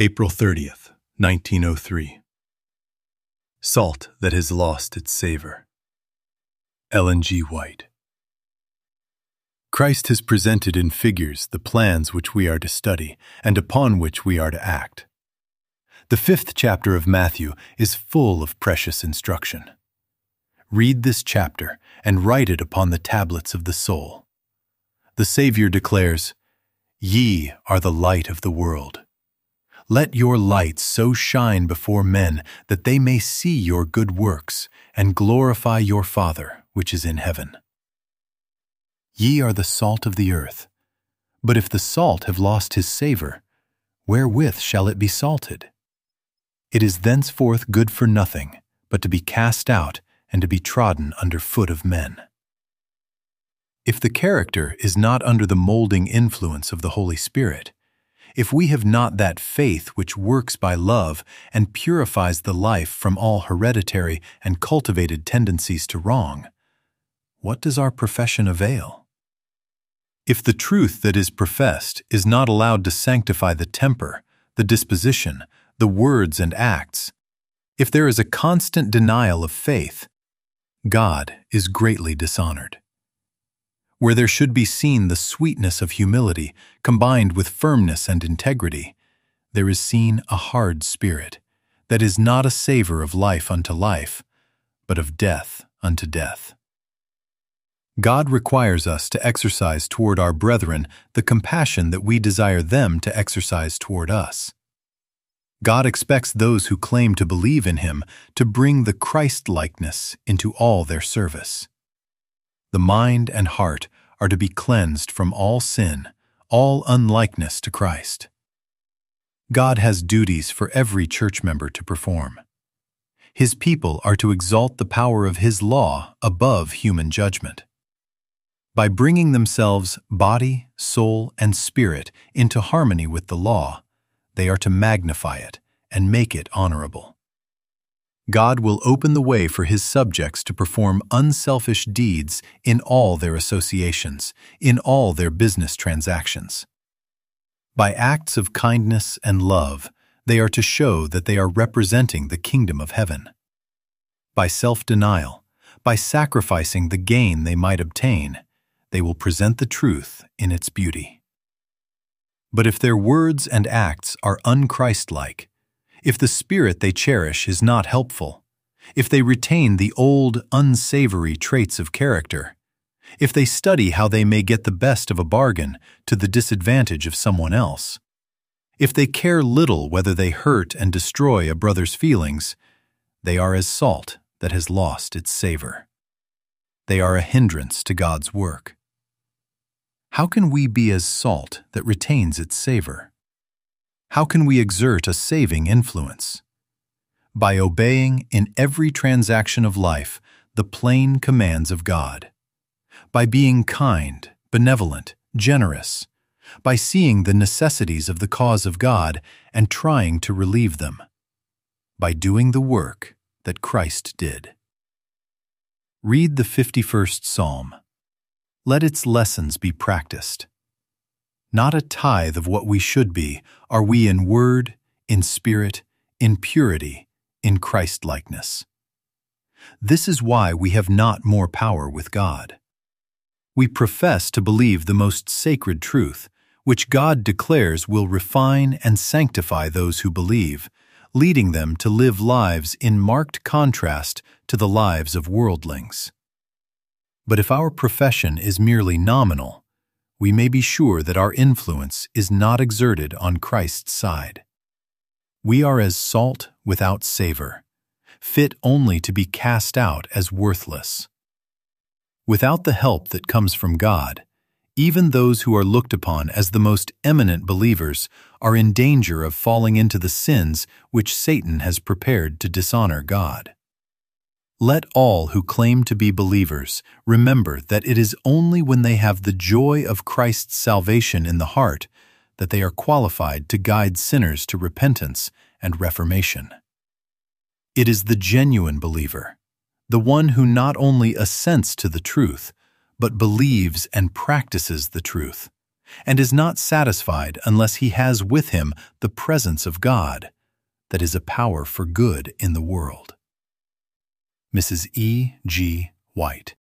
April 30th, 1903. Salt that has lost its savor. Ellen G. White. Christ has presented in figures the plans which we are to study and upon which we are to act. The 5th chapter of Matthew is full of precious instruction. Read this chapter and write it upon the tablets of the soul. The Savior declares, "Ye are the light of the world. Let your light so shine before men that they may see your good works and glorify your Father which is in heaven. Ye are the salt of the earth. But if the salt have lost his savor, wherewith shall it be salted? It is thenceforth good for nothing, but to be cast out and to be trodden under foot of men." If the character is not under the molding influence of the Holy Spirit, if we have not that faith which works by love and purifies the life from all hereditary and cultivated tendencies to wrong, what does our profession avail? If the truth that is professed is not allowed to sanctify the temper, the disposition, the words and acts, if there is a constant denial of faith, God is greatly dishonored. Where there should be seen the sweetness of humility combined with firmness and integrity, there is seen a hard spirit that is not a savor of life unto life, but of death unto death. God requires us to exercise toward our brethren the compassion that we desire them to exercise toward us. God expects those who claim to believe in Him to bring the Christ-likeness into all their service. The mind and heart are to be cleansed from all sin, all unlikeness to Christ. God has duties for every church member to perform. His people are to exalt the power of His law above human judgment. By bringing themselves, body, soul, and spirit into harmony with the law, they are to magnify it and make it honorable. God will open the way for His subjects to perform unselfish deeds in all their associations, in all their business transactions. By acts of kindness and love, they are to show that they are representing the kingdom of heaven. By self-denial, by sacrificing the gain they might obtain, they will present the truth in its beauty. But if their words and acts are un-Christ-like, if the spirit they cherish is not helpful, if they retain the old, unsavory traits of character, if they study how they may get the best of a bargain to the disadvantage of someone else, if they care little whether they hurt and destroy a brother's feelings, they are as salt that has lost its savor. They are a hindrance to God's work. How can we be as salt that retains its savor? How can we exert a saving influence? By obeying in every transaction of life the plain commands of God. By being kind, benevolent, generous. By seeing the necessities of the cause of God and trying to relieve them. By doing the work that Christ did. Read the 51st Psalm. Let its lessons be practiced. Not a tithe of what we should be are we in word, in spirit, in purity, in Christ-likeness. This is why we have not more power with God. We profess to believe the most sacred truth, which God declares will refine and sanctify those who believe, leading them to live lives in marked contrast to the lives of worldlings. But if our profession is merely nominal, we may be sure that our influence is not exerted on Christ's side. We are as salt without savor, fit only to be cast out as worthless. Without the help that comes from God, even those who are looked upon as the most eminent believers are in danger of falling into the sins which Satan has prepared to dishonor God. Let all who claim to be believers remember that it is only when they have the joy of Christ's salvation in the heart that they are qualified to guide sinners to repentance and reformation. It is the genuine believer, the one who not only assents to the truth, but believes and practices the truth, and is not satisfied unless he has with him the presence of God, that is a power for good in the world. Mrs. E. G. White.